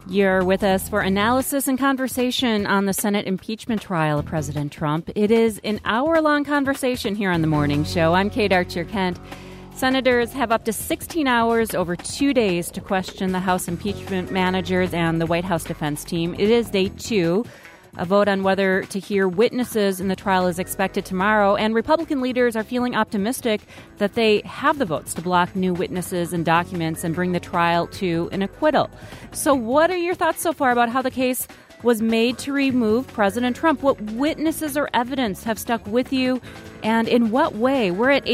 You're with us for analysis and conversation on the Senate impeachment trial of President Trump. It is an hour-long conversation here on The Morning Show. I'm Kate Archer-Kent. Senators have up to 16 hours over 2 days to question the House impeachment managers and the White House defense team. It is day 2. A vote on whether to hear witnesses in the trial is expected tomorrow, and Republican leaders are feeling optimistic that they have the votes to block new witnesses and documents and bring the trial to an acquittal. So what are your thoughts so far about how the case was made to remove President Trump? What witnesses or evidence have stuck with you, and in what way? We're at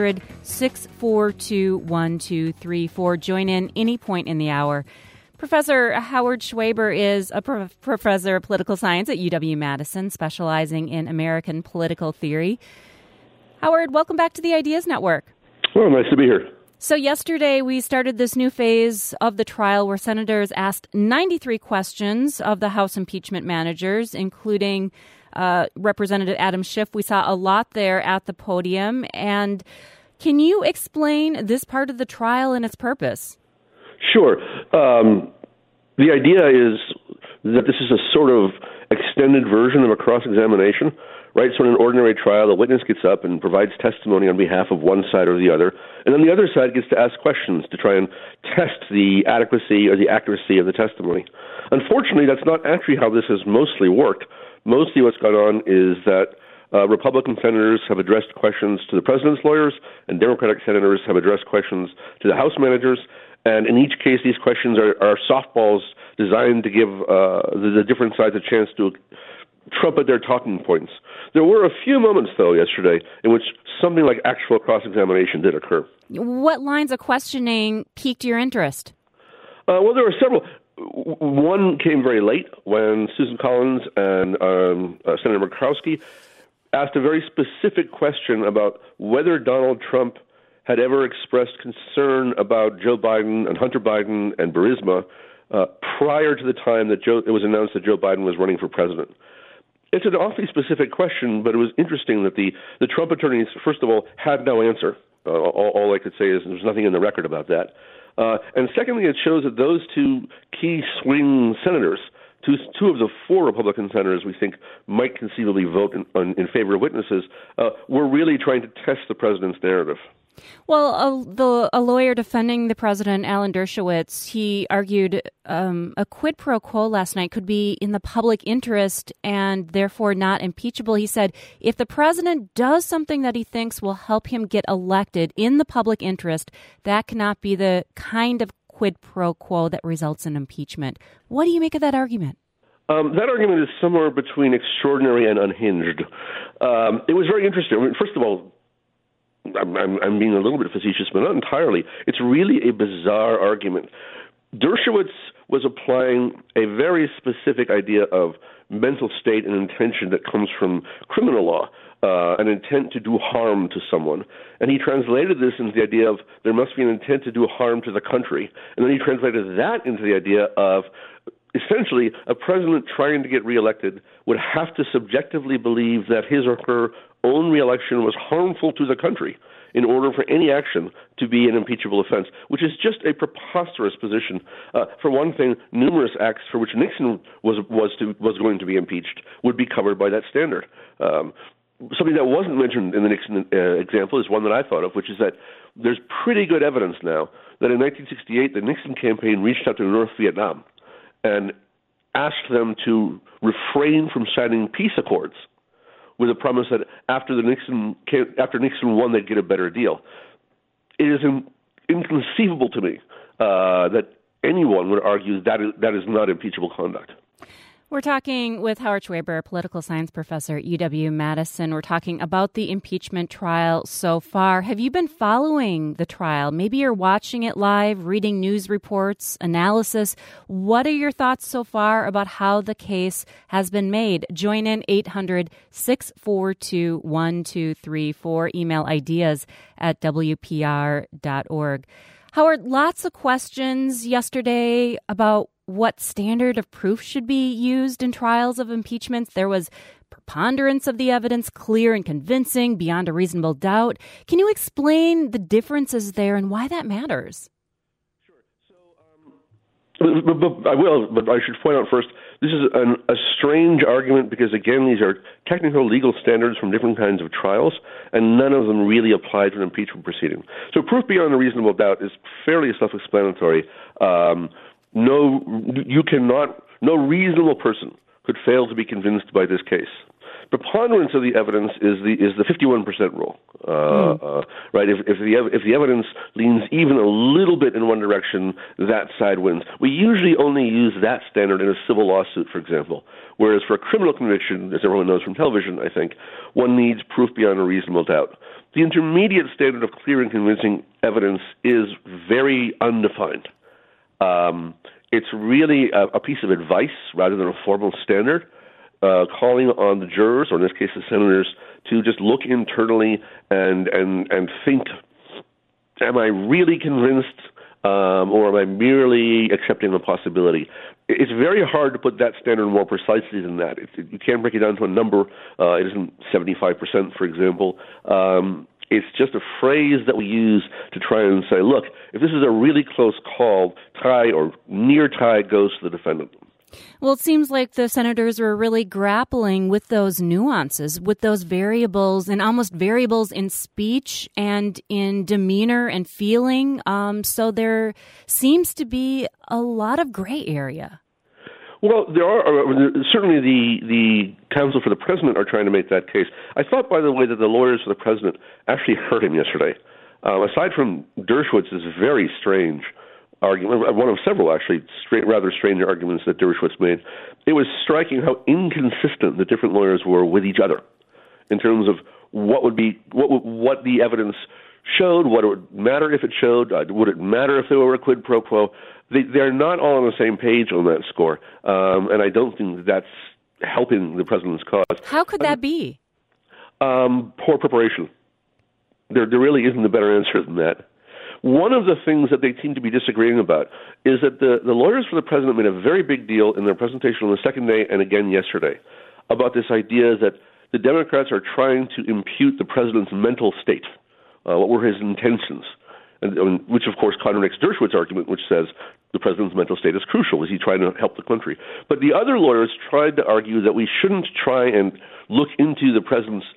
800-642-1234. Join in any point in the hour. Professor Howard Schwaber is a professor of political science at UW-Madison, specializing in American political theory. Howard, welcome back to the Ideas Network. Well, nice to be here. So yesterday we started this new phase of the trial where senators asked 93 questions of the House impeachment managers, including Representative Adam Schiff. We saw a lot there at the podium. And can you explain this part of the trial and its purpose? Sure. The idea is that this is a sort of extended version of a cross-examination, right? So in an ordinary trial, a witness gets up and provides testimony on behalf of one side or the other, and then the other side gets to ask questions to try and test the adequacy or the accuracy of the testimony. Unfortunately, that's not actually how this has mostly worked. Mostly what's gone on is that Republican senators have addressed questions to the president's lawyers, and Democratic senators have addressed questions to the House managers. And in each case, these questions are softballs designed to give the different sides a chance to trumpet their talking points. There were a few moments, though, yesterday in which something like actual cross-examination did occur. What lines of questioning piqued your interest? Well, there were several. One came very late when Susan Collins and Senator Murkowski asked a very specific question about whether Donald Trump had ever expressed concern about Joe Biden and Hunter Biden and Burisma prior to the time that it was announced that Joe Biden was running for president. It's an awfully specific question, but it was interesting that the Trump attorneys, first of all, had no answer. All I could say is there's nothing in the record about that. And secondly, it shows that those two key swing senators, two of the 4 Republican senators we think might conceivably vote in favor of witnesses, were really trying to test the president's narrative. Well, a lawyer defending the president, Alan Dershowitz, he argued a quid pro quo last night could be in the public interest and therefore not impeachable. He said if the president does something that he thinks will help him get elected in the public interest, that cannot be the kind of quid pro quo that results in impeachment. What do you make of that argument? That argument is somewhere between extraordinary and unhinged. It was very interesting. I mean, first of all, I'm being a little bit facetious, but not entirely. It's really a bizarre argument. Dershowitz was applying a very specific idea of mental state and intention that comes from criminal law, an intent to do harm to someone. And he translated this into the idea of there must be an intent to do harm to the country. And then he translated that into the idea of essentially a president trying to get reelected would have to subjectively believe that his or her own reelection was harmful to the country in order for any action to be an impeachable offense, which is just a preposterous position. For one thing, numerous acts for which Nixon was going to be impeached would be covered by that standard. Something that wasn't mentioned in the Nixon example is one that I thought of, which is that there's pretty good evidence now that in 1968 the Nixon campaign reached out to North Vietnam and asked them to refrain from signing peace accords with a promise that after Nixon won, they'd get a better deal. It is inconceivable to me that anyone would argue that is not impeachable conduct. We're talking with Howard Schwaber, a political science professor at UW-Madison. We're talking about the impeachment trial so far. Have you been following the trial? Maybe you're watching it live, reading news reports, analysis. What are your thoughts so far about how the case has been made? Join in 800-642-1234. Email ideas@WPR.org. Howard, lots of questions yesterday about what standard of proof should be used in trials of impeachment. There was preponderance of the evidence, clear and convincing, beyond a reasonable doubt. Can you explain the differences there and why that matters? Sure. So But I will, but I should point out first, this is a strange argument because, again, these are technical legal standards from different kinds of trials, and none of them really apply to an impeachment proceeding. So proof beyond a reasonable doubt is fairly self-explanatory. No reasonable person could fail to be convinced by this case. Preponderance of the evidence is the 51% rule, right? If the evidence leans even a little bit in one direction, that side wins. We usually only use that standard in a civil lawsuit, for example, whereas for a criminal conviction, as everyone knows from television, I think, one needs proof beyond a reasonable doubt. The intermediate standard of clear and convincing evidence is very undefined. It's really a piece of advice rather than a formal standard. Calling on the jurors, or in this case the senators, to just look internally and think, am I really convinced or am I merely accepting a possibility? It's very hard to put that standard more precisely than that. You can't break it down to a number. It isn't 75%, for example. It's just a phrase that we use to try and say, look, if this is a really close call, tie or near tie goes to the defendant. Well, it seems like the senators were really grappling with those nuances, with those variables and almost variables in speech and in demeanor and feeling. So there seems to be a lot of gray area. Well, there are certainly the counsel for the president are trying to make that case. I thought, by the way, that the lawyers for the president actually hurt him yesterday. Aside from Dershowitz's very strange argument, one of several actually rather strange arguments that Dershowitz made, it was striking how inconsistent the different lawyers were with each other in terms of what the evidence showed, what it would matter if it showed, would it matter if there were a quid pro quo. They're not all on the same page on that score, and I don't think that's helping the president's cause. How could that be? Poor preparation. There really isn't a better answer than that. One of the things that they seem to be disagreeing about is that the lawyers for the president made a very big deal in their presentation on the second day and again yesterday about this idea that the Democrats are trying to impute the president's mental state. What were his intentions? And which, of course, contradicts Dershowitz's argument, which says the president's mental state is crucial. Is he trying to help the country? But the other lawyers tried to argue that we shouldn't try and look into the president's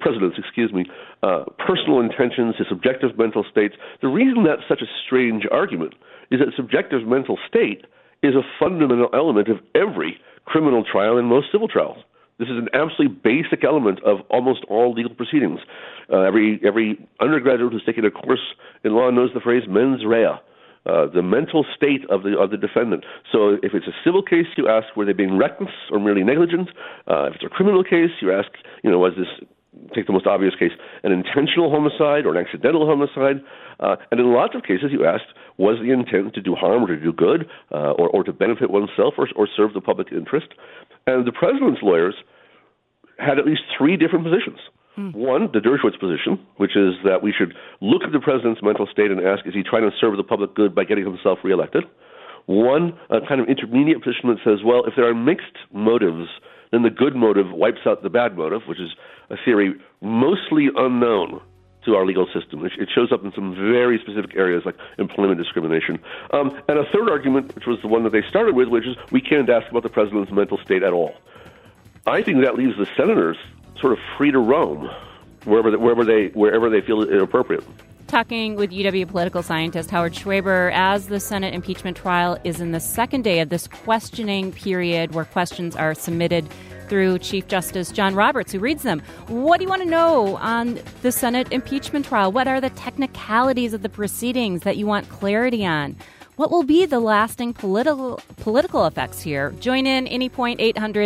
personal intentions, his subjective mental states. The reason that's such a strange argument is that subjective mental state is a fundamental element of every criminal trial and most civil trials. This is an absolutely basic element of almost all legal proceedings. Every undergraduate who's taken a course in law knows the phrase mens rea, the mental state of the defendant. So if it's a civil case, you ask, were they being reckless or merely negligent? If it's a criminal case, you ask, was this, take the most obvious case, an intentional homicide or an accidental homicide? And in lots of cases, you asked, was the intent to do harm or to do good or to benefit oneself or serve the public interest? And the president's lawyers had at least three different positions. One, the Dershowitz position, which is that we should look at the president's mental state and ask, is he trying to serve the public good by getting himself reelected? One, a kind of intermediate position that says, well, if there are mixed motives, then the good motive wipes out the bad motive, which is a theory mostly unknown to our legal system. It shows up in some very specific areas like employment discrimination. And a third argument, which was the one that they started with, which is we can't ask about the president's mental state at all. I think that leaves the senators sort of free to roam wherever they feel it appropriate. Talking with UW political scientist Howard Schwaber as the Senate impeachment trial is in the second day of this questioning period where questions are submitted through Chief Justice John Roberts, who reads them. What do you want to know on the Senate impeachment trial? What are the technicalities of the proceedings that you want clarity on? What will be the lasting political effects here? Join in any point,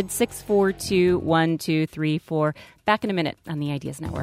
800-642-1234. Back in a minute on the Ideas Network.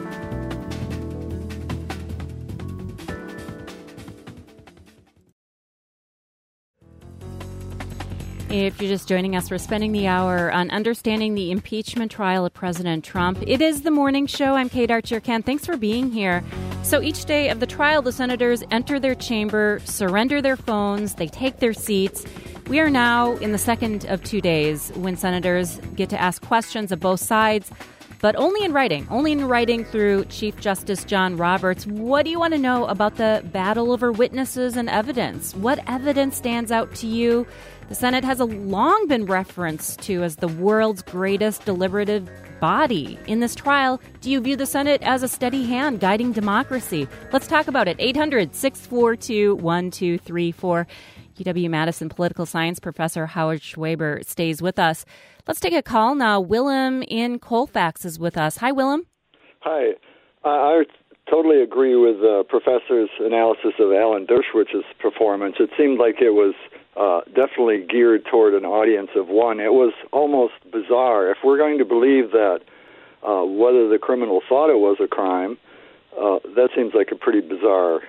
If you're just joining us, we're spending the hour on understanding the impeachment trial of President Trump. It is the morning show. I'm Kate Archer-Kent. Thanks for being here. So each day of the trial, the senators enter their chamber, surrender their phones, they take their seats. We are now in the second of 2 days when senators get to ask questions of both sides. but only in writing through Chief Justice John Roberts. What do you want to know about the battle over witnesses and evidence? What evidence stands out to you? The Senate has long been referenced to as the world's greatest deliberative body. In this trial, do you view the Senate as a steady hand guiding democracy? Let's talk about it. 800-642-1234. UW-Madison political science professor Howard Schwaber stays with us. Let's take a call now. Willem in Colfax is with us. Hi, Willem. Hi. I totally agree with the professor's analysis of Alan Dershowitz's performance. It seemed like it was definitely geared toward an audience of one. It was almost bizarre. If we're going to believe that whether the criminal thought it was a crime, that seems like a pretty bizarre.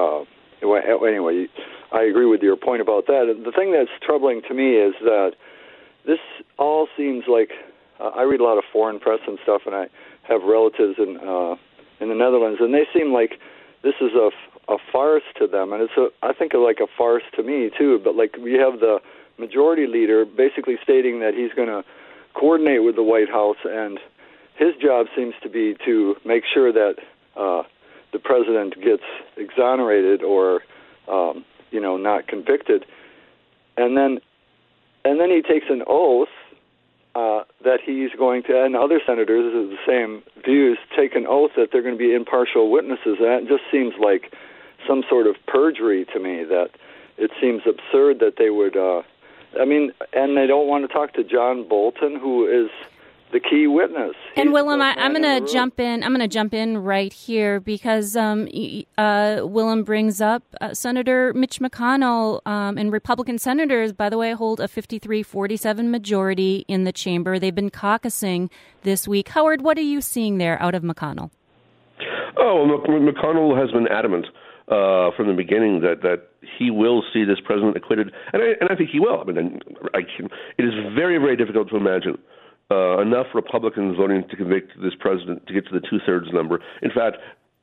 Anyway, I agree with your point about that. And the thing that's troubling to me is that this all seems like I read a lot of foreign press and stuff, and I have relatives in the Netherlands, and they seem like this is a farce to them, and I think like a farce to me too. But like we have the majority leader basically stating that he's going to coordinate with the White House, and his job seems to be to make sure that the president gets exonerated or not convicted, and then he takes an oath that he's going to, and other senators of the same views take an oath that they're going to be impartial witnesses. And it just seems like some sort of perjury to me. That it seems absurd that they would. And they don't want to talk to John Bolton, who is the key witness. And Willem, I'm going to jump in. I'm going to jump in right here because Willem brings up Senator Mitch McConnell and Republican senators, by the way, hold a 53-47 majority in the chamber. They've been caucusing this week. Howard, what are you seeing there out of McConnell? Oh, look, McConnell has been adamant from the beginning that he will see this president acquitted, and I think he will. It is very, very difficult to imagine enough Republicans voting to convict this president to get to the 2/3 number. In fact,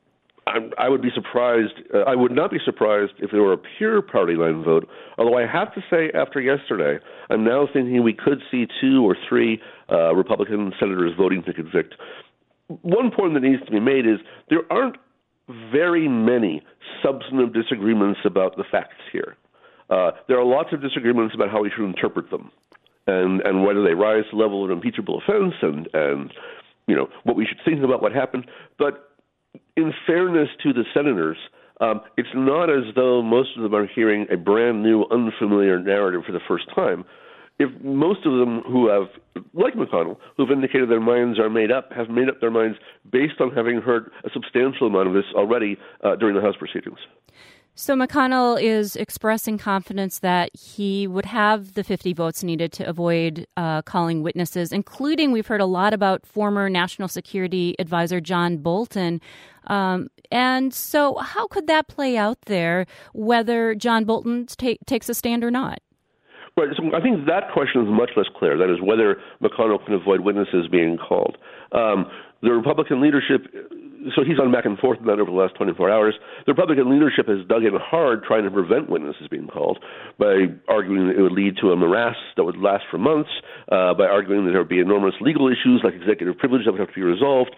I would be surprised. I would not be surprised if there were a pure party line vote. Although I have to say, after yesterday, I'm now thinking we could see 2 or 3 Republican senators voting to convict. One point that needs to be made is there aren't very many substantive disagreements about the facts here. There are lots of disagreements about how we should interpret them. And whether they rise to the level of an impeachable offense and what we should think about what happened. But in fairness to the senators, it's not as though most of them are hearing a brand new, unfamiliar narrative for the first time. If most of them who have, like McConnell, who've indicated their minds are made up, have made up their minds based on having heard a substantial amount of this already during the House proceedings. So McConnell is expressing confidence that he would have the 50 votes needed to avoid calling witnesses, including we've heard a lot about former National Security Advisor John Bolton. And so how could that play out there, whether John Bolton takes a stand or not? Right. So I think that question is much less clear. That is whether McConnell can avoid witnesses being called. The Republican leadership, so he's gone back and forth on that over the last 24 hours. The Republican leadership has dug in hard trying to prevent witnesses being called by arguing that it would lead to a morass that would last for months, by arguing that there would be enormous legal issues like executive privilege that would have to be resolved.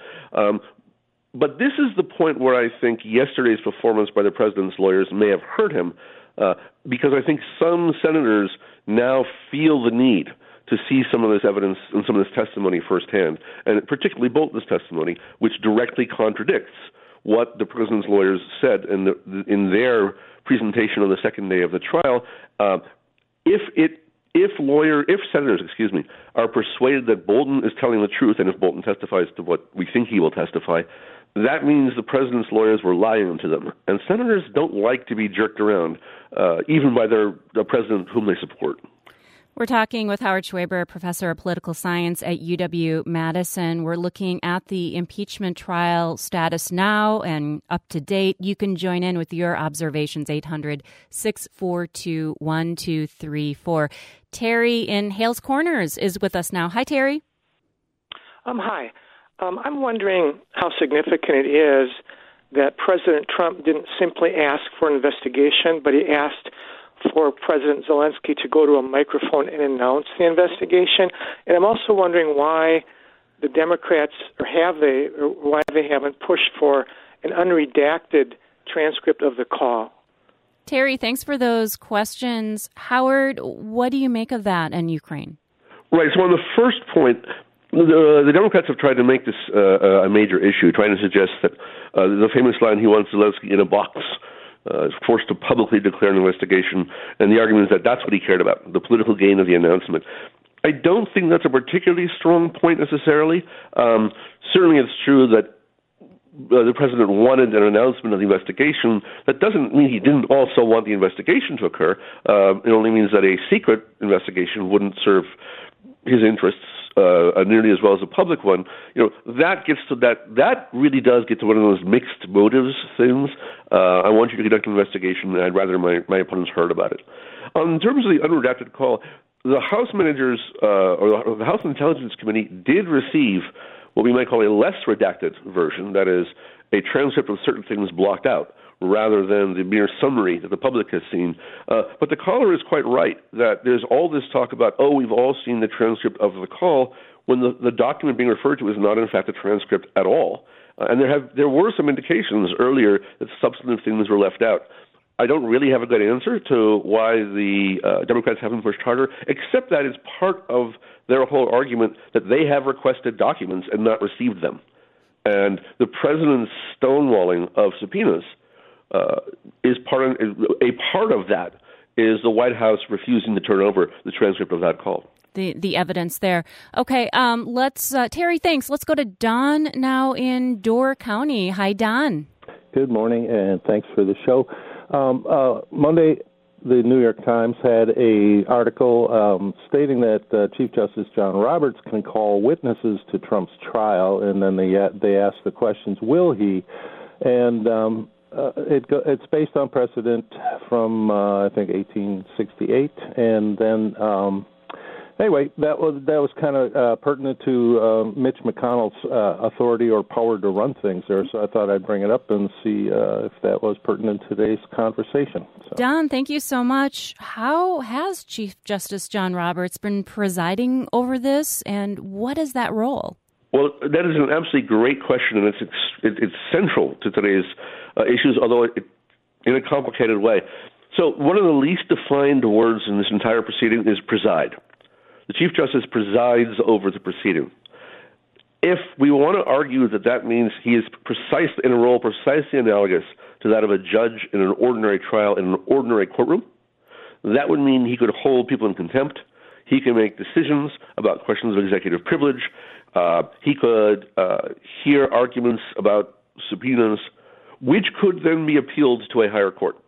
But this is the point where I think yesterday's performance by the president's lawyers may have hurt him, because I think some senators now feel the need to see some of this evidence and some of this testimony firsthand, and particularly Bolton's testimony, which directly contradicts what the president's lawyers said in their presentation on the second day of the trial. If senators, are persuaded that Bolton is telling the truth, and if Bolton testifies to what we think he will testify, that means the president's lawyers were lying to them. And senators don't like to be jerked around, even by the president whom they support. We're talking with Howard Schwaber, professor of political science at UW-Madison. We're looking at the impeachment trial status now and up to date. You can join in with your observations, 800-642-1234. Terry in Hales Corners is with us now. Hi, Terry. Hi. I'm wondering how significant it is that President Trump didn't simply ask for an investigation, but he asked for President Zelensky to go to a microphone and announce the investigation. And I'm also wondering why the Democrats, or why they haven't pushed for an unredacted transcript of the call. Terry, thanks for those questions. Howard, what do you make of that in Ukraine? Right. So on the first point, the Democrats have tried to make this a major issue, trying to suggest that the famous line, "He wants Zelensky in a box," is forced to publicly declare an investigation, and the argument is that that's what he cared about, the political gain of the announcement. I don't think that's a particularly strong point necessarily. Certainly it's true that the president wanted an announcement of the investigation. That doesn't mean he didn't also want the investigation to occur. It only means that a secret investigation wouldn't serve his interests nearly as well as a public one. That gets to that really does get to one of those mixed motives things. I want you to conduct an investigation, and I'd rather my opponents heard about it. In terms of the unredacted call, the House managers or the House Intelligence Committee did receive what we might call a less redacted version, that is, a transcript of certain things blocked out, rather than the mere summary that the public has seen. But the caller is quite right that there's all this talk about, we've all seen the transcript of the call, when the document being referred to is not, in fact, a transcript at all. And there were some indications earlier that substantive things were left out. I don't really have a good answer to why the Democrats haven't pushed harder, except that it's part of their whole argument that they have requested documents and not received them. And the president's stonewalling of subpoenas is part of that is the White House refusing to turn over the transcript of that call. The evidence there. Okay, let's Terry, thanks. Let's go to Don now in Door County. Hi, Don. Good morning, and thanks for the show. Monday, the New York Times had an article stating that Chief Justice John Roberts can call witnesses to Trump's trial, and then they asked the questions, will he? And it's based on precedent from, I think, 1868, and then anyway, that was kind of pertinent to Mitch McConnell's authority or power to run things there. So I thought I'd bring it up and see if that was pertinent to today's conversation. So. Don, thank you so much. How has Chief Justice John Roberts been presiding over this, and what is that role? Well, that is an absolutely great question, and it's central to today's issues, although in a complicated way. So one of the least defined words in this entire proceeding is preside. The Chief Justice presides over the proceeding. If we want to argue that means he is in a role precisely analogous to that of a judge in an ordinary trial in an ordinary courtroom, that would mean he could hold people in contempt. He can make decisions about questions of executive privilege. He could hear arguments about subpoenas, which could then be appealed to a higher court.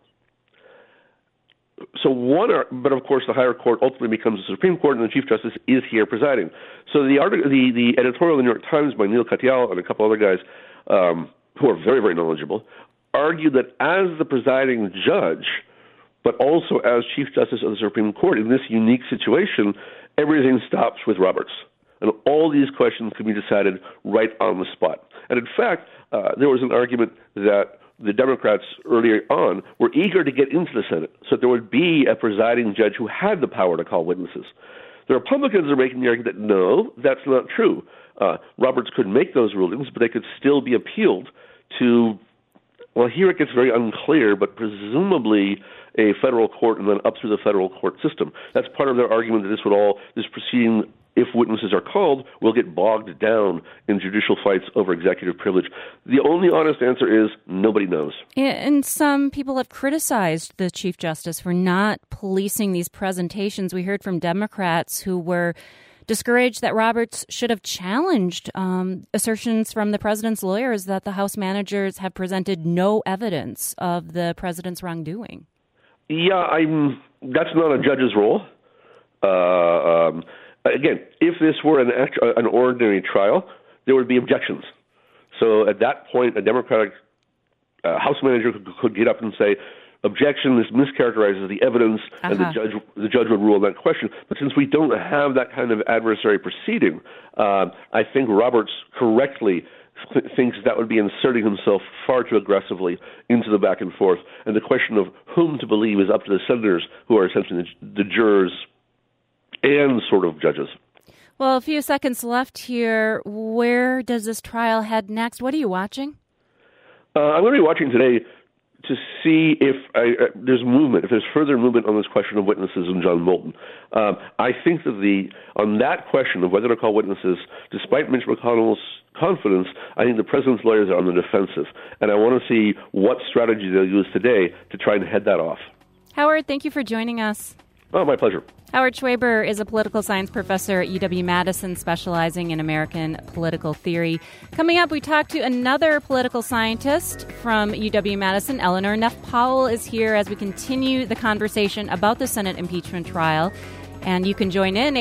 But of course, the higher court ultimately becomes the Supreme Court, and the Chief Justice is here presiding. So the editorial in the New York Times by Neil Katyal and a couple other guys who are very, very knowledgeable argued that as the presiding judge, but also as Chief Justice of the Supreme Court, in this unique situation, everything stops with Roberts. And all these questions can be decided right on the spot. And in fact, there was an argument that the Democrats earlier on were eager to get into the Senate so that there would be a presiding judge who had the power to call witnesses. The Republicans are making the argument that no, that's not true. Roberts could make those rulings, but they could still be appealed to, well, here it gets very unclear, but presumably a federal court and then up through the federal court system. That's part of their argument that this proceeding, if witnesses are called, will get bogged down in judicial fights over executive privilege. The only honest answer is nobody knows. And some people have criticized the Chief Justice for not policing these presentations. We heard from Democrats who were discouraged that Roberts should have challenged assertions from the president's lawyers that the House managers have presented no evidence of the president's wrongdoing. Yeah, that's not a judge's role. Again, if this were an ordinary trial, there would be objections. So at that point, a Democratic House manager could get up and say, objection, this mischaracterizes the evidence, and the judge would rule on that question. But since we don't have that kind of adversary proceeding, I think Roberts correctly thinks that would be inserting himself far too aggressively into the back and forth. And the question of whom to believe is up to the senators, who are essentially the jurors and sort of judges. Well, a few seconds left here. Where does this trial head next? What are you watching? I'm going to be watching today to see if there's movement, if there's further movement on this question of witnesses and John Bolton. I think that on that question of whether to call witnesses, despite Mitch McConnell's confidence, I think the president's lawyers are on the defensive, and I want to see what strategy they'll use today to try and head that off. Howard, thank you for joining us. Oh, my pleasure. Howard Schwaber is a political science professor at UW-Madison, specializing in American political theory. Coming up, we talk to another political scientist from UW-Madison. Eleanor Neff Powell is here as we continue the conversation about the Senate impeachment trial. And you can join in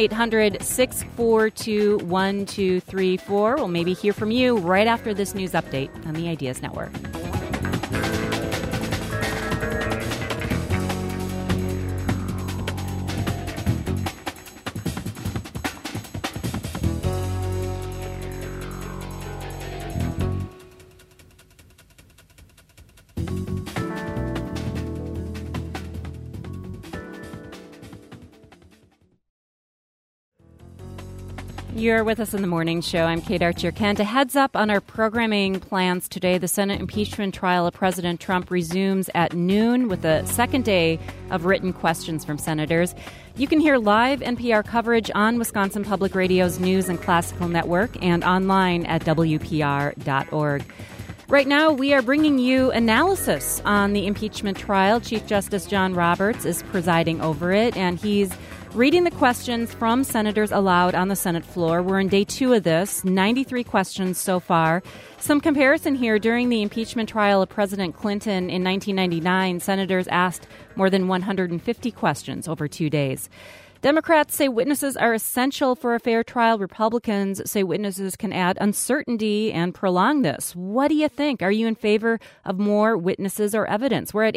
800-642-1234. We'll maybe hear from you right after this news update on the Ideas Network. You're with us in the morning show. I'm Kate Archer-Kent. A heads up on our programming plans today. The Senate impeachment trial of President Trump resumes at noon with a second day of written questions from senators. You can hear live NPR coverage on Wisconsin Public Radio's News and Classical Network and online at WPR.org. Right now, we are bringing you analysis on the impeachment trial. Chief Justice John Roberts is presiding over it, and he's reading the questions from senators aloud on the Senate floor. We're in day 2 of this, 93 questions so far. Some comparison here. During the impeachment trial of President Clinton in 1999, senators asked more than 150 questions over 2 days. Democrats say witnesses are essential for a fair trial. Republicans say witnesses can add uncertainty and prolong this. What do you think? Are you in favor of more witnesses or evidence? We're at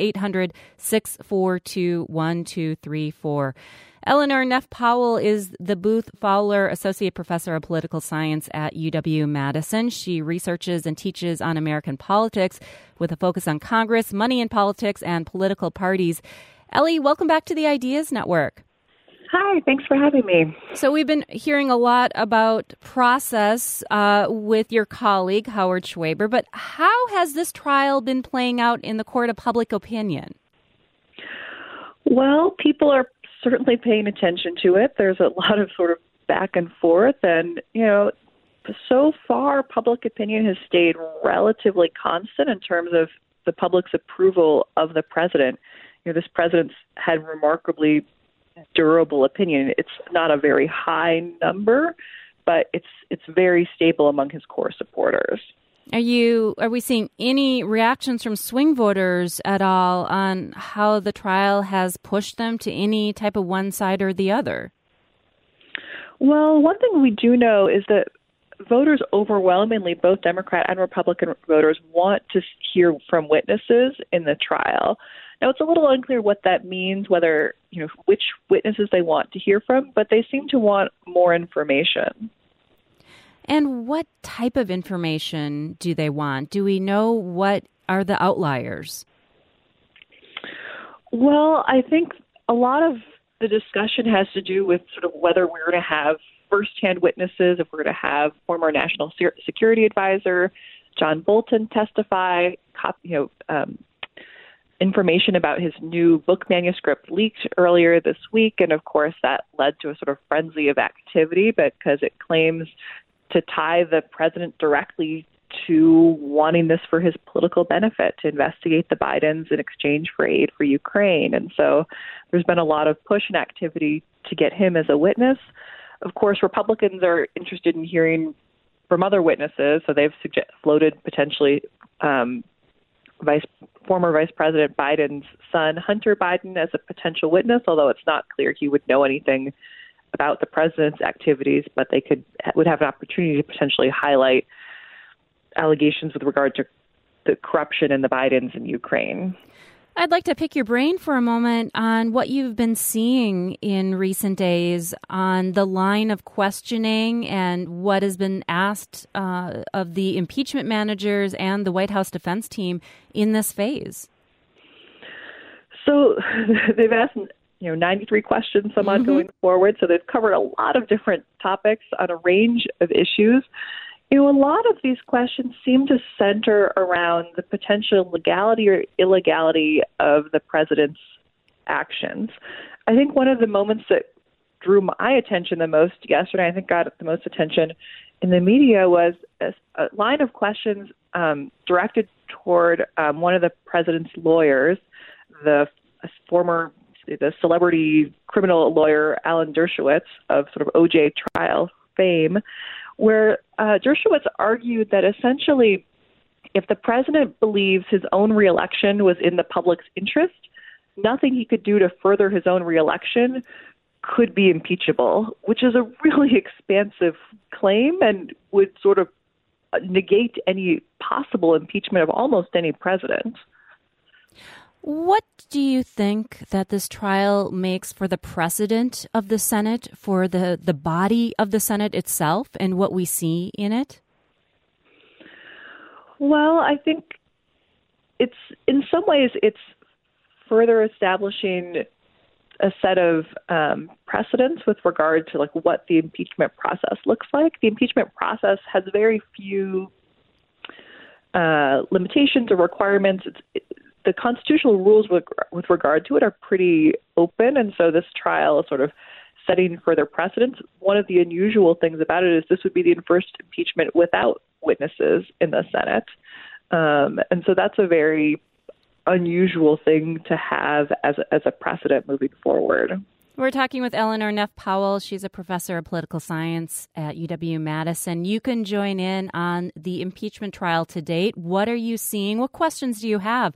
800-642-1234. Eleanor Neff Powell is the Booth Fowler Associate Professor of Political Science at UW-Madison. She researches and teaches on American politics with a focus on Congress, money in politics, and political parties. Ellie, welcome back to the Ideas Network. Hi, thanks for having me. So we've been hearing a lot about process with your colleague, Howard Schwaber, but how has this trial been playing out in the court of public opinion? Well, people are certainly paying attention to it. There's a lot of sort of back and forth, and, so far public opinion has stayed relatively constant in terms of the public's approval of the president. This president's had remarkably durable opinion. It's not a very high number, but it's very stable among his core supporters. Are we seeing any reactions from swing voters at all on how the trial has pushed them to any type of one side or the other? Well, one thing we do know is that voters overwhelmingly, both Democrat and Republican voters, want to hear from witnesses in the trial. Now, it's a little unclear what that means, whether, which witnesses they want to hear from, but they seem to want more information. And what type of information do they want? Do we know what are the outliers? Well, I think a lot of the discussion has to do with sort of whether we're going to have firsthand witnesses, if we're going to have former National Security Advisor John Bolton testify, information about his new book manuscript leaked earlier this week. And of course, that led to a sort of frenzy of activity because it claims to tie the president directly to wanting this for his political benefit, to investigate the Bidens in exchange for aid for Ukraine. And so there's been a lot of push and activity to get him as a witness. Of course, Republicans are interested in hearing from other witnesses, so they've floated potentially former Vice President Biden's son, Hunter Biden, as a potential witness, although it's not clear he would know anything about the president's activities, but they would have an opportunity to potentially highlight allegations with regard to the corruption in the Bidens in Ukraine. I'd like to pick your brain for a moment on what you've been seeing in recent days on the line of questioning and what has been asked of the impeachment managers and the White House defense team in this phase. So they've asked 93 questions, some on going forward. So they've covered a lot of different topics on a range of issues. A lot of these questions seem to center around the potential legality or illegality of the president's actions. I think one of the moments that drew my attention the most yesterday, I think got the most attention in the media, was a line of questions directed toward one of the president's lawyers, the celebrity criminal lawyer Alan Dershowitz of sort of OJ trial fame, where Dershowitz argued that essentially if the president believes his own reelection was in the public's interest, nothing he could do to further his own reelection could be impeachable, which is a really expansive claim and would sort of negate any possible impeachment of almost any president. What do you think that this trial makes for the precedent of the Senate, for the body of the Senate itself, and what we see in it? Well, I think it's, in some ways, it's further establishing a set of precedents with regard to what the impeachment process looks like. The impeachment process has very few limitations or requirements. The constitutional rules with regard to it are pretty open, and so this trial is sort of setting further precedents. One of the unusual things about it is this would be the first impeachment without witnesses in the Senate, and so that's a very unusual thing to have as a precedent moving forward. We're talking with Eleanor Neff Powell. She's a professor of political science at UW-Madison. You can join in on the impeachment trial to date. What are you seeing? What questions do you have?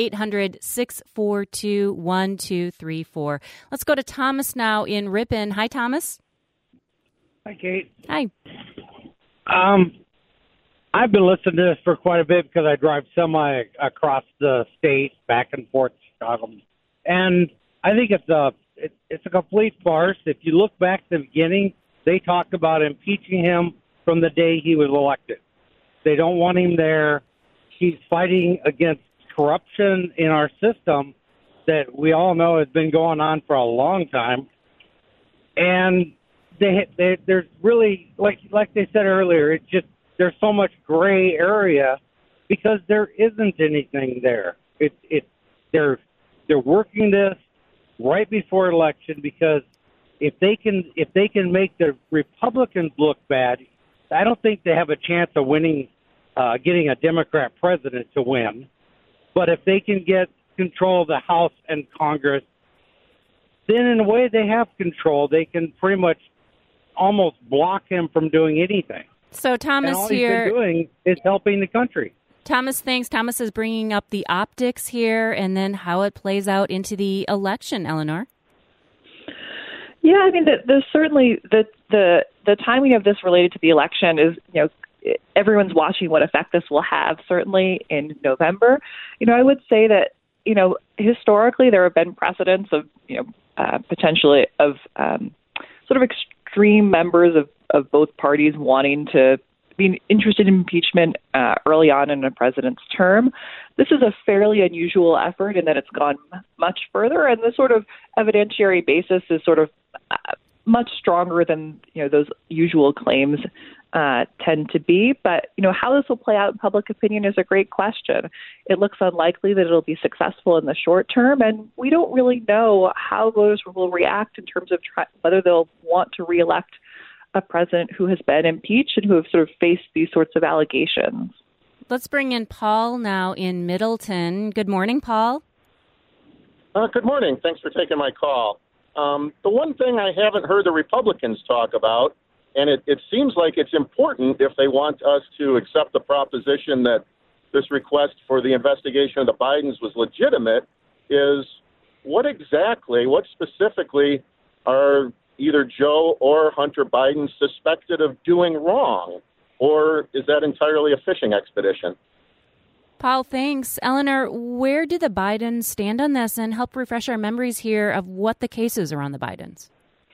800-642-1234. Let's go to Thomas now in Ripon. Hi, Thomas. Hi, Kate. Hi. I've been listening to this for quite a bit because I drive semi across the state, back and forth to Chicago. And I think it's a complete farce. If you look back to the beginning, they talked about impeaching him from the day he was elected. They don't want him there. He's fighting against corruption in our system that we all know has been going on for a long time. And there's really, like they said earlier, it's just there's so much gray area because there isn't anything there. They're working this right before election because if they can make the Republicans look bad, I don't think they have a chance of winning, getting a Democrat president to win. But if they can get control of the House and Congress, then in a way they have control. They can pretty much almost block him from doing anything. So Thomas and all here, he's been doing is helping the country. Thomas, thanks. Thomas is bringing up the optics here and then how it plays out into the election, Eleanor. Yeah, I mean, there's certainly the timing of this related to the election is, everyone's watching what effect this will have, certainly in November. I would say that, historically there have been precedents of, potentially of sort of extreme members of both parties wanting to be interested in impeachment early on in a president's term. This is a fairly unusual effort in that it's gone much further, and the sort of evidentiary basis is sort of much stronger than those usual claims tend to be. But how this will play out in public opinion is a great question. It looks unlikely that it'll be successful in the short term, and we don't really know how voters will react in terms of whether they'll want to reelect a president who has been impeached and who have sort of faced these sorts of allegations. Let's bring in Paul now in Middleton. Good morning, Paul. Good morning. Thanks for taking my call. The one thing I haven't heard the Republicans talk about, and it seems like it's important if they want us to accept the proposition that this request for the investigation of the Bidens was legitimate, is what specifically are either Joe or Hunter Biden suspected of doing wrong? Or is that entirely a fishing expedition? Paul, thanks. Eleanor, where do the Bidens stand on this, and help refresh our memories here of what the cases are on the Bidens?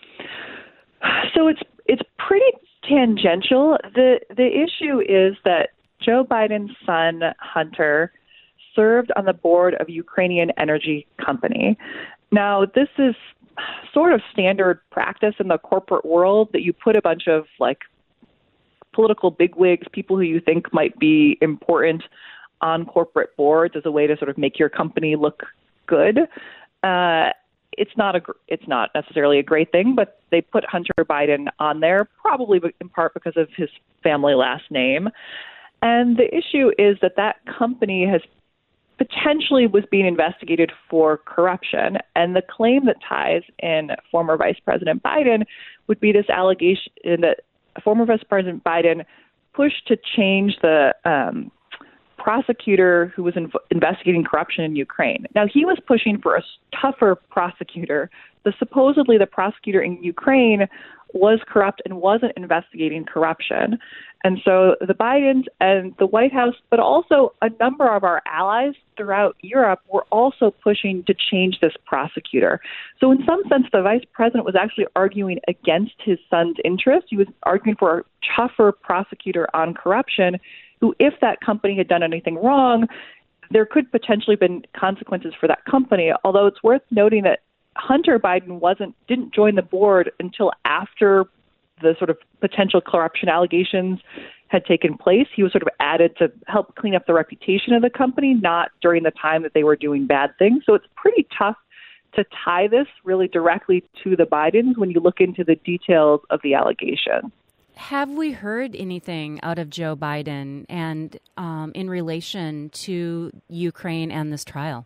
So it's pretty tangential. The issue is that Joe Biden's son, Hunter, served on the board of Ukrainian Energy Company. Now, this is sort of standard practice in the corporate world that you put a bunch of like political bigwigs, people who you think might be important, on corporate boards as a way to sort of make your company look good. It's not necessarily a great thing, but they put Hunter Biden on there, probably in part because of his family last name. And the issue is that company has potentially was being investigated for corruption. And the claim that ties in former Vice President Biden would be this allegation that former Vice President Biden pushed to change the prosecutor who was investigating corruption in Ukraine. Now, he was pushing for a tougher prosecutor. Supposedly the prosecutor in Ukraine was corrupt and wasn't investigating corruption. And so the Bidens and the White House, but also a number of our allies throughout Europe, were also pushing to change this prosecutor. So in some sense, the vice president was actually arguing against his son's interest. He was arguing for a tougher prosecutor on corruption, who, if that company had done anything wrong, there could potentially have been consequences for that company. Although it's worth noting that Hunter Biden didn't join the board until after the sort of potential corruption allegations had taken place. He was sort of added to help clean up the reputation of the company, not during the time that they were doing bad things. So it's pretty tough to tie this really directly to the Bidens when you look into the details of the allegation. Have we heard anything out of Joe Biden and in relation to Ukraine and this trial?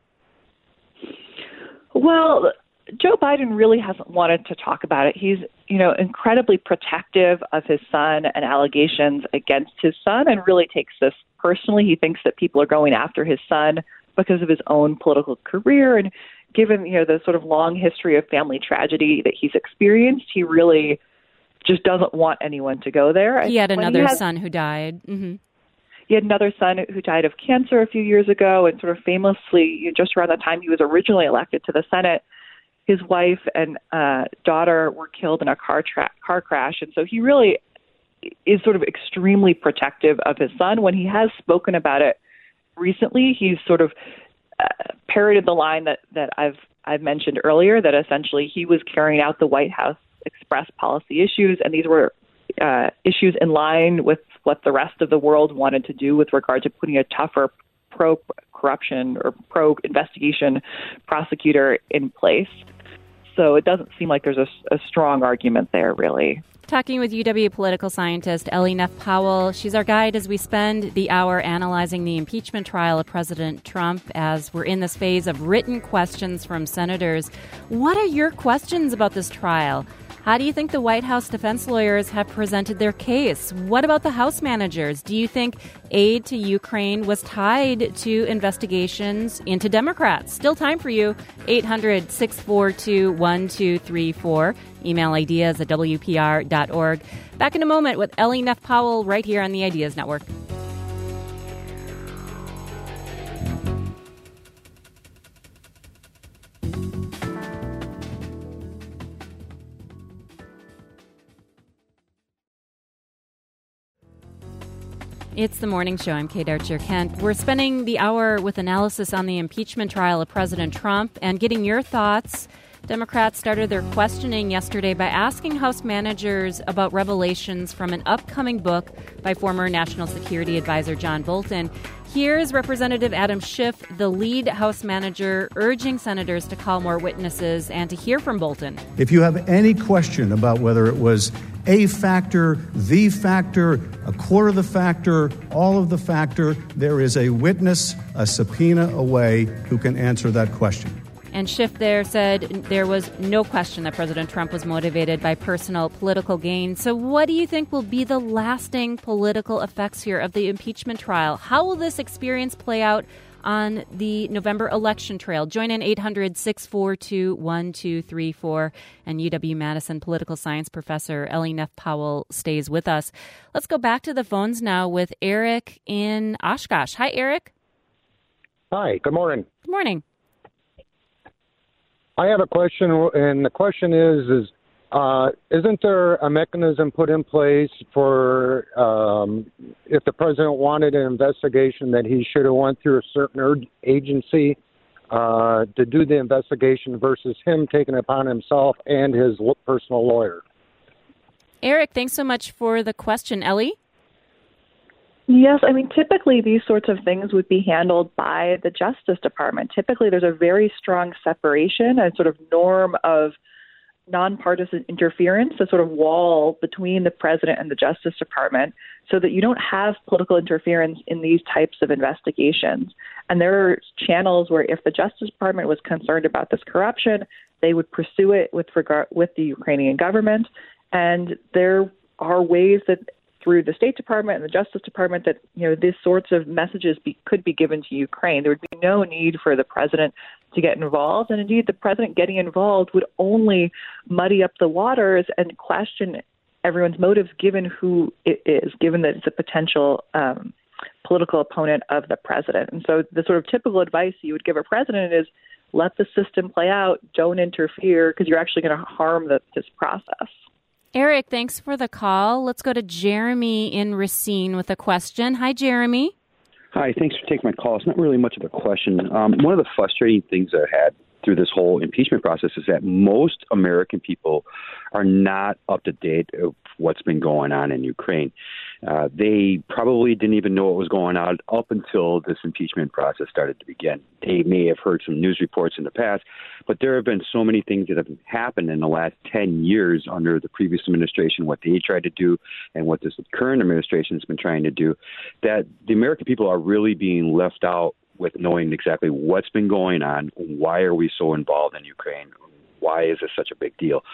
Well, Joe Biden really hasn't wanted to talk about it. He's, incredibly protective of his son and allegations against his son, and really takes this personally. He thinks that people are going after his son because of his own political career. And given, the sort of long history of family tragedy that he's experienced, he really just doesn't want anyone to go there. He had another son who died. Mm-hmm. He had another son who died of cancer a few years ago, and sort of famously, just around the time he was originally elected to the Senate, his wife and daughter were killed in a car crash. And so he really is sort of extremely protective of his son. When he has spoken about it recently, he's sort of parroted the line that I've mentioned earlier, that essentially he was carrying out the White House express policy issues, and these were issues in line with what the rest of the world wanted to do with regard to putting a tougher pro-corruption or pro-investigation prosecutor in place. So it doesn't seem like there's a strong argument there, really. Talking with UW political scientist Ellie Neff-Powell. She's our guide as we spend the hour analyzing the impeachment trial of President Trump as we're in this phase of written questions from senators. What are your questions about this trial? How do you think the White House defense lawyers have presented their case? What about the House managers? Do you think aid to Ukraine was tied to investigations into Democrats? Still time for you. 800-642-1234. Email ideas at WPR.org. Back in a moment with Ellie Neff-Powell right here on the Ideas Network. It's the morning show. I'm Kate Archer-Kent. We're spending the hour with analysis on the impeachment trial of President Trump and getting your thoughts. Democrats started their questioning yesterday by asking House managers about revelations from an upcoming book by former National Security Advisor John Bolton. Here's Representative Adam Schiff, the lead House manager, urging senators to call more witnesses and to hear from Bolton. If you have any question about whether it was a factor, the factor, a quarter of the factor, all of the factor, there is a witness, a subpoena away who can answer that question. And Schiff there said there was no question that President Trump was motivated by personal political gain. So what do you think will be the lasting political effects here of the impeachment trial? How will this experience play out on the November election trail? Join in 800-642-1234. And UW-Madison political science professor Ellie Neff-Powell stays with us. Let's go back to the phones now with Eric in Oshkosh. Hi, Eric. Hi, good morning. Good morning. I have a question, and the question is isn't there a mechanism put in place for if the president wanted an investigation that he should have went through a certain agency to do the investigation versus him taking it upon himself and his personal lawyer? Eric, thanks so much for the question. Ellie? Yes, I mean, typically these sorts of things would be handled by the Justice Department. Typically there's a very strong separation, a sort of norm of nonpartisan interference, a sort of wall between the president and the Justice Department, so that you don't have political interference in these types of investigations. And there are channels where if the Justice Department was concerned about this corruption, they would pursue it with the Ukrainian government. And there are ways that through the State Department and the Justice Department that, these sorts of messages could be given to Ukraine. There would be no need for the president to get involved. And indeed, the president getting involved would only muddy up the waters and question everyone's motives, given who it is, given that it's a potential political opponent of the president. And so the sort of typical advice you would give a president is, let the system play out, don't interfere, because you're actually going to harm this process. Eric, thanks for the call. Let's go to Jeremy in Racine with a question. Hi, Jeremy. Hi, thanks for taking my call. It's not really much of a question. One of the frustrating things I had through this whole impeachment process is that most American people are not up to date of what's been going on in Ukraine. They probably didn't even know what was going on up until this impeachment process started to begin. They may have heard some news reports in the past, but there have been so many things that have happened in the last 10 years under the previous administration, what they tried to do and what this current administration has been trying to do, that the American people are really being left out with knowing exactly what's been going on, why are we so involved in Ukraine, why is this such a big deal?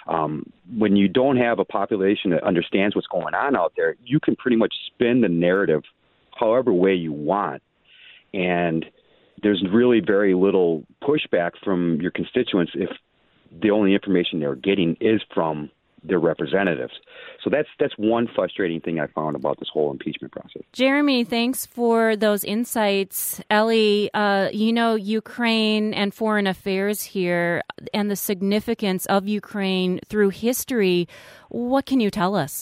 When you don't have a population that understands what's going on out there, you can pretty much spin the narrative however way you want. And there's really very little pushback from your constituents if the only information they're getting is from their representatives. So that's one frustrating thing I found about this whole impeachment process. Jeremy, thanks for those insights. Ellie, Ukraine and foreign affairs here and the significance of Ukraine through history. What can you tell us?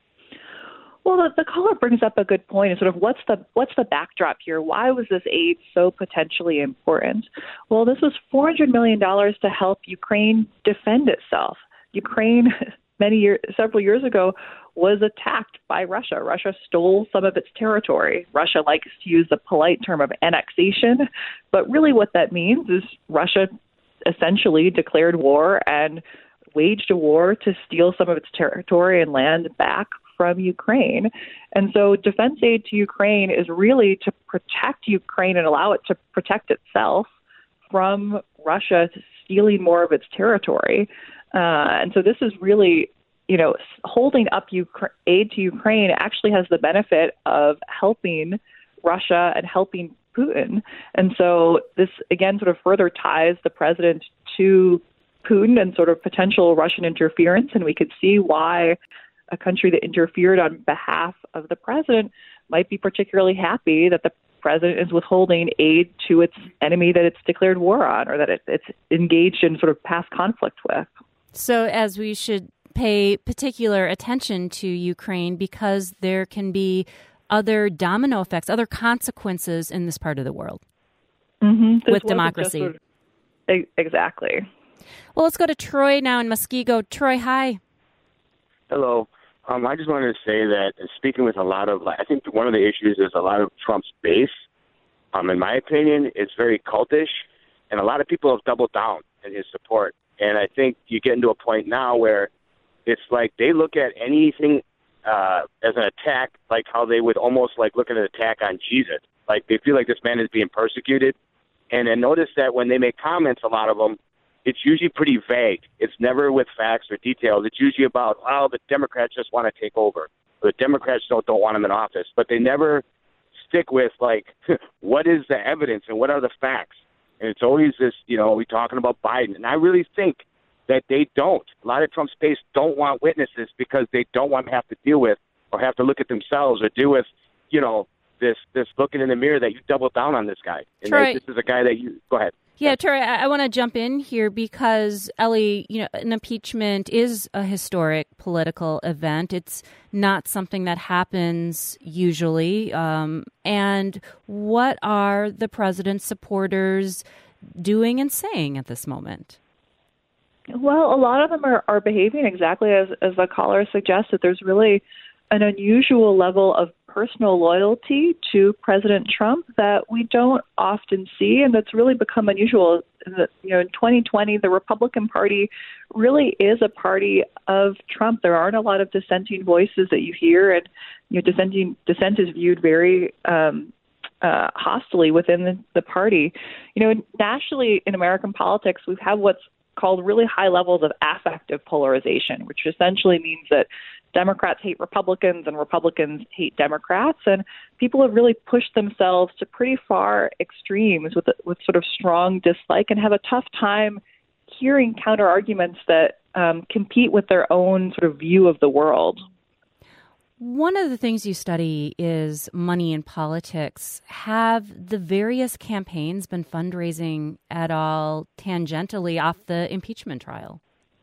Well, the caller brings up a good point. Is sort of what's the backdrop here? Why was this aid so potentially important? Well, this was $400 million to help Ukraine defend itself. Ukraine, several years ago, was attacked by Russia. Russia stole some of its territory. Russia likes to use the polite term of annexation, but really what that means is Russia essentially declared war and waged a war to steal some of its territory and land back from Ukraine. And so defense aid to Ukraine is really to protect Ukraine and allow it to protect itself from Russia stealing more of its territory. And so this is really, holding up aid to Ukraine actually has the benefit of helping Russia and helping Putin. And so this, again, sort of further ties the president to Putin and sort of potential Russian interference. And we could see why a country that interfered on behalf of the president might be particularly happy that the president is withholding aid to its enemy that it's declared war on or that it's engaged in sort of past conflict with. So as we should pay particular attention to Ukraine because there can be other domino effects, other consequences in this part of the world with democracy. Exactly. Well, let's go to Troy now in Muskego. Troy, hi. Hello. I just wanted to say that speaking with a lot of, I think one of the issues is a lot of Trump's base. In my opinion, it's very cultish, and a lot of people have doubled down in his support. And I think you get into a point now where it's like they look at anything as an attack, like how they would almost like look at an attack on Jesus. Like they feel like this man is being persecuted. And then notice that when they make comments, a lot of them, it's usually pretty vague. It's never with facts or details. It's usually about, the Democrats just want to take over. The Democrats don't want him in office. But they never stick with, like, what is the evidence and what are the facts? And it's always this, we're talking about Biden. And I really think that they don't. A lot of Trump's base don't want witnesses because they don't want to have to deal with or have to look at themselves or deal with, this looking in the mirror that you double down on this guy. And Troy, this is a guy that you – go ahead. Yeah, Troy, I want to jump in here because, Ellie, an impeachment is a historic political event. It's not something that happens usually. And what are the president's supporters doing and saying at this moment? Well, a lot of them are behaving exactly as the caller suggested. There's really an unusual level of personal loyalty to President Trump that we don't often see, and that's really become unusual. In 2020, the Republican Party really is a party of Trump. There aren't a lot of dissenting voices that you hear, and dissent is viewed very hostily within the party. Nationally in American politics, we've had what's called really high levels of affective polarization, which essentially means that Democrats hate Republicans and Republicans hate Democrats, and people have really pushed themselves to pretty far extremes with sort of strong dislike and have a tough time hearing counter arguments that compete with their own sort of view of the world. One of the things you study is money in politics. Have the various campaigns been fundraising at all tangentially off the impeachment trial?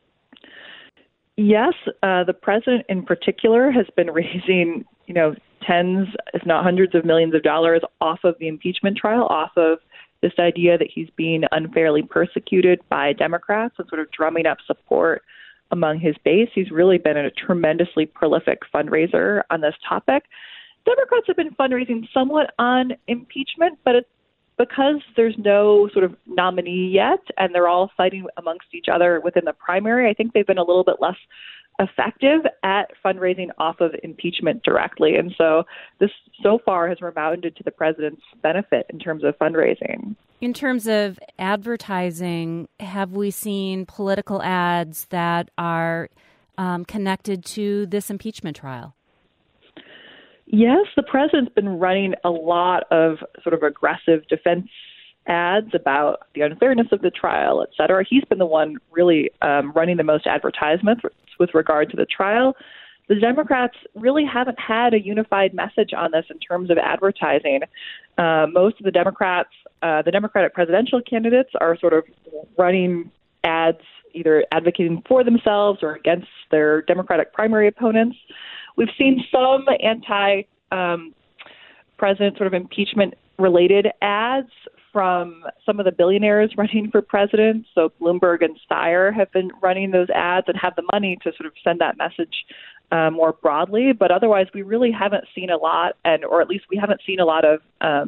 Yes, the president in particular has been raising, tens, if not hundreds of millions of dollars off of the impeachment trial, off of this idea that he's being unfairly persecuted by Democrats and sort of drumming up support among his base. He's really been a tremendously prolific fundraiser on this topic. Democrats have been fundraising somewhat on impeachment, but it's because there's no sort of nominee yet and they're all fighting amongst each other within the primary. I think they've been a little bit less effective at fundraising off of impeachment directly. And so this so far has redounded to the president's benefit in terms of fundraising. In terms of advertising, have we seen political ads that are connected to this impeachment trial? Yes, the president's been running a lot of sort of aggressive defense ads about the unfairness of the trial, et cetera. He's been the one really running the most advertisements with regard to the trial. The Democrats really haven't had a unified message on this in terms of advertising. Most of the Democratic presidential candidates are sort of running ads, either advocating for themselves or against their Democratic primary opponents. We've seen some anti-president sort of impeachment-related ads from some of the billionaires running for president. So Bloomberg and Steyer have been running those ads and have the money to sort of send that message more broadly. But otherwise, we really haven't seen a lot, or at least we haven't seen a lot of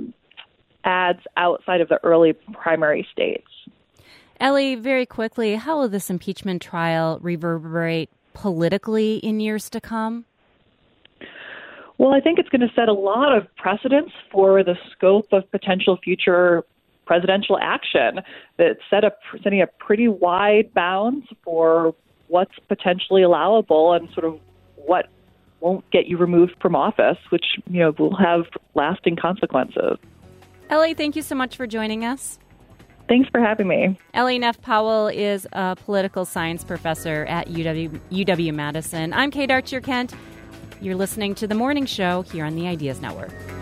ads outside of the early primary states. Ellie, very quickly, how will this impeachment trial reverberate politically in years to come? Well, I think it's going to set a lot of precedents for the scope of potential future presidential action that setting up pretty wide bounds for what's potentially allowable and sort of what won't get you removed from office, which, will have lasting consequences. Ellie, thank you so much for joining us. Thanks for having me. Ellie Neff Powell is a political science professor at UW-Madison. I'm Kate Archer-Kent. You're listening to The Morning Show here on the Ideas Network.